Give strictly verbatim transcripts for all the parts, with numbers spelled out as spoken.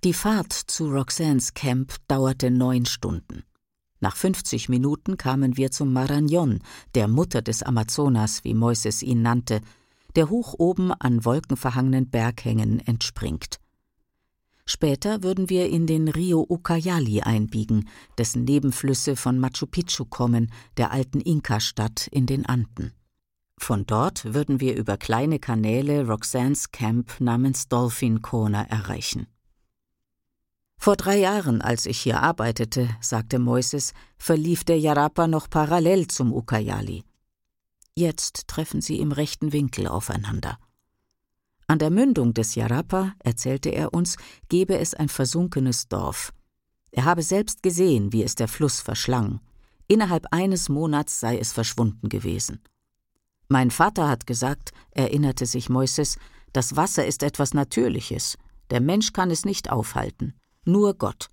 Die Fahrt zu Roxanes Camp dauerte neun Stunden. Nach fünfzig Minuten kamen wir zum Marañón, der Mutter des Amazonas, wie Moises ihn nannte, der hoch oben an wolkenverhangenen Berghängen entspringt. Später würden wir in den Rio Ucayali einbiegen, dessen Nebenflüsse von Machu Picchu kommen, der alten Inka-Stadt in den Anden. Von dort würden wir über kleine Kanäle Roxanes Camp namens Dolphin Corner erreichen. Vor drei Jahren, als ich hier arbeitete, sagte Moises, verlief der Jarapa noch parallel zum Ucayali. Jetzt treffen sie im rechten Winkel aufeinander. An der Mündung des Jarapa, erzählte er uns, gebe es ein versunkenes Dorf. Er habe selbst gesehen, wie es der Fluss verschlang. Innerhalb eines Monats sei es verschwunden gewesen. Mein Vater hat gesagt, erinnerte sich Moises, das Wasser ist etwas Natürliches. Der Mensch kann es nicht aufhalten. Nur Gott.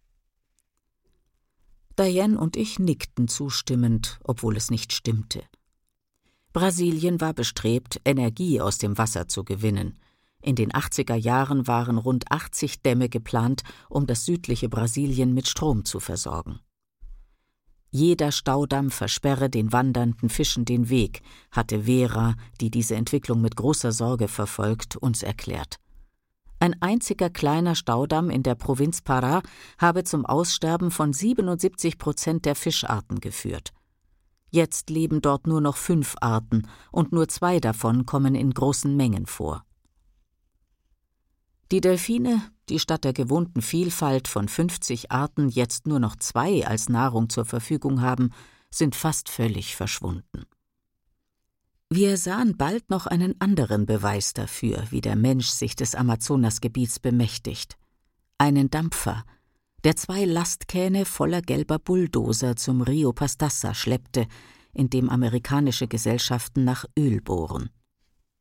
Diane und ich nickten zustimmend, obwohl es nicht stimmte. Brasilien war bestrebt, Energie aus dem Wasser zu gewinnen. In den achtziger Jahren waren rund achtzig Dämme geplant, um das südliche Brasilien mit Strom zu versorgen. Jeder Staudamm versperre den wandernden Fischen den Weg, hatte Vera, die diese Entwicklung mit großer Sorge verfolgt, uns erklärt. Ein einziger kleiner Staudamm in der Provinz Pará habe zum Aussterben von siebenundsiebzig Prozent der Fischarten geführt. Jetzt leben dort nur noch fünf Arten und nur zwei davon kommen in großen Mengen vor. Die Delfine, die statt der gewohnten Vielfalt von fünfzig Arten jetzt nur noch zwei als Nahrung zur Verfügung haben, sind fast völlig verschwunden. Wir sahen bald noch einen anderen Beweis dafür, wie der Mensch sich des Amazonasgebiets bemächtigt. Einen Dampfer, der zwei Lastkähne voller gelber Bulldozer zum Rio Pastaza schleppte, in dem amerikanische Gesellschaften nach Öl bohren.